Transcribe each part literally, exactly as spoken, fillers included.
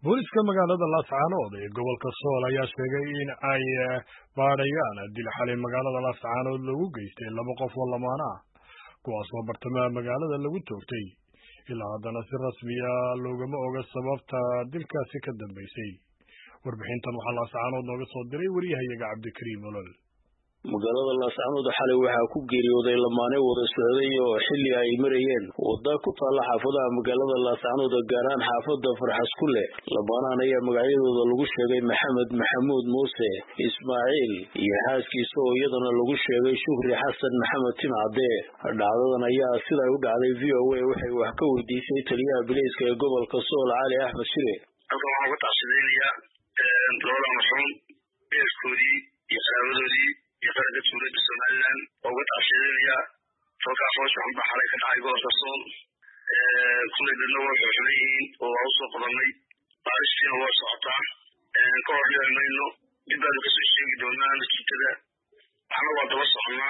booliska magaalada Laascaanood ee gobolka Sool ayaa sheegay in ay baadhayaan dil xalay magaalada Laascaanood lagu geystay laba qof oo lamaana ah kuwaas oo bartamaha magaalada lagu toogtay ilaa haddana si rasmi ah loogama oga sababta dilkaasi ka dambeysay. Warbixintan waxaa Laascaanood nooga soo diray wariyahayaga Cabdikariim Olol. magaalada Laascaanood xalay waxaa ku geeriyooday lamaane wada socday oo xilli ay marayeen wada ku taala xaafadaha magaalada Laascaanood gaar ahaan xaafada Farxas Kule. lamaanahan ayaa magacyadooda lagu sheegay Maxamed Maxamuud Muuse Ismaaciil iyo xaaskiisa oo iyadana lagu sheegay Shukri Xasan Maxamed Timcade. dhacdadan ayaa sida u dhacday V O A waxay wax ka weydiisay taliyaha booliska ee gobolka Sool Cali Axmed Shire. halkan waxaan ku tacsiinaya labada mas'uul beerkoodii iyo qaraabadodii يفرد سورة السومالان وقت عشرية فوقع فوش عم بحرك الحي قوة الصول كل النور حسنين وأوصل قضمي بارشين هو سعطان كور لي منه جدا بس الشيء دونا نسي كذا أنا وضع وصلنا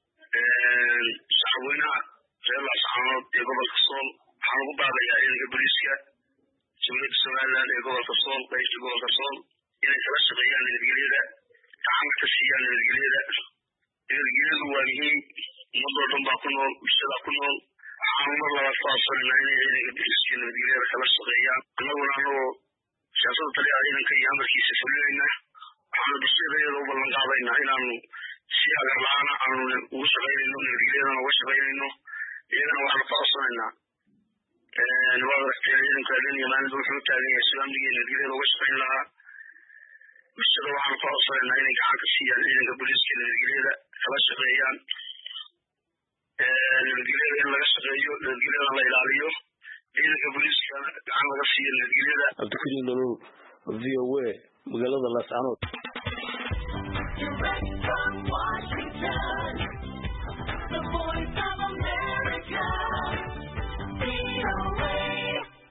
شعبنا في الله سبحانه يقبل الصول حنو بعض يعني قبليسيا سورة السومالان يقبل الصول بيش يقبل الصول يعني ثلاث غيان للجليدة تعمل تسيان للجليدة الجليدة واجهين مضر باكنول بشلا كنول عمر لا فاصل يعني يعني بيسكن الجليدة خلاص غيان أنا ولا أنا شخص طلع علينا كي يعمل كيس فلوينا أنا بصير غير لو بلغ علينا هنا إنه سياق لنا أنه وش غير إنه الجليدة أنا وش غير إنه إذا واحد فاصل لنا الوضع احتياجين كلين يمان ذو حوت عليه السلام دي الجليدة وش غير لها مشتري waxaan ku codsanayna inay gacan ka siiyaan ciidanka booliska nabadgelyada kala shaqeeyaan ee nabadgelyada in laga shaqeeyo nabadgelyada la ilaaliyo ciidanka booliska gacan laga siiyo nabadgelyada. Cabdikariim Olol, V O A, magaalada Laascaanood.